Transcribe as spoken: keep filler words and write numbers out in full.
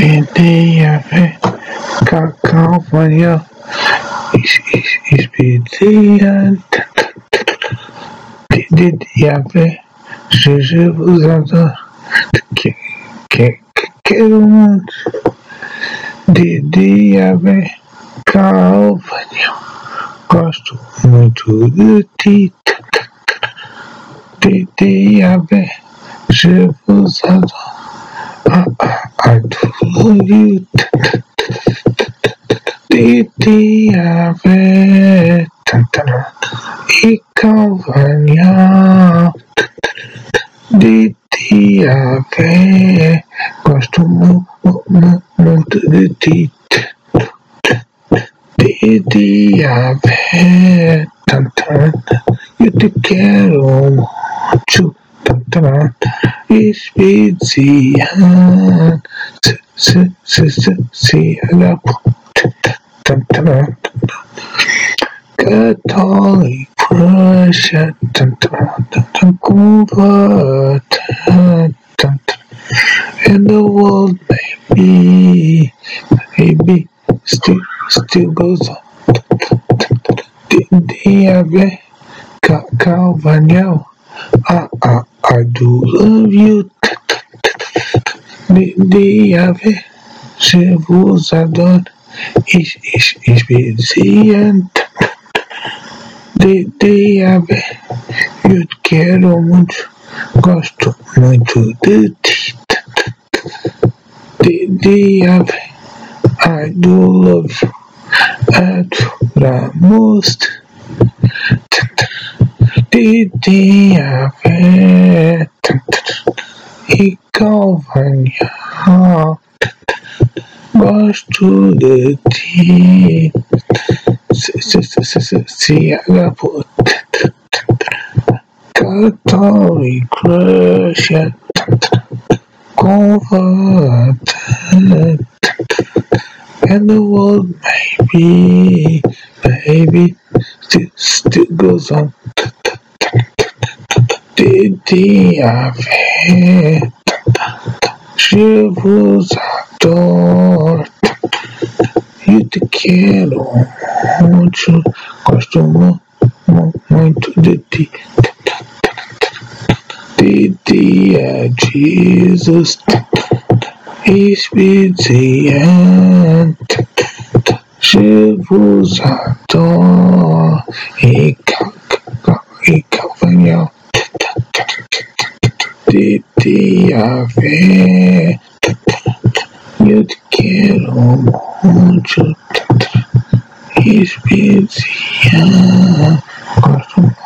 Ideia, Cacofonia, Expedient, Didiabe, je vous adore, quel monde, Didiabe, Cacofonia, gosto muito de ti, Didiabe, je vous adore. I, I, I do love you. Didi ave, e calvania. Didi ave, gosto muito de ti. Didi ave, eu te quero muito. Expedian, se se se se la Catholic Russia, converted, and the world maybe, maybe still still goes on. Diave, Calvaniel. I, I, I do love you. Diave, je vous adore. Ich, ich, ich bin sehend. Diave, eu te quero muito. Gosto muito de ti. Diave, I do love you. Adoramos. Didi ave, e calvania, gosto de ti, se se se se se se agapot, Catholic Russia, converted, and the world maybe, baby, still still goes on. Didi ave, je vous adore, eu te quero muito, gosto muito de ti. Didi é Jesus, expedient, je vous adore, e calvaniel. Didi ave, eu te quero muito, expediente, gosto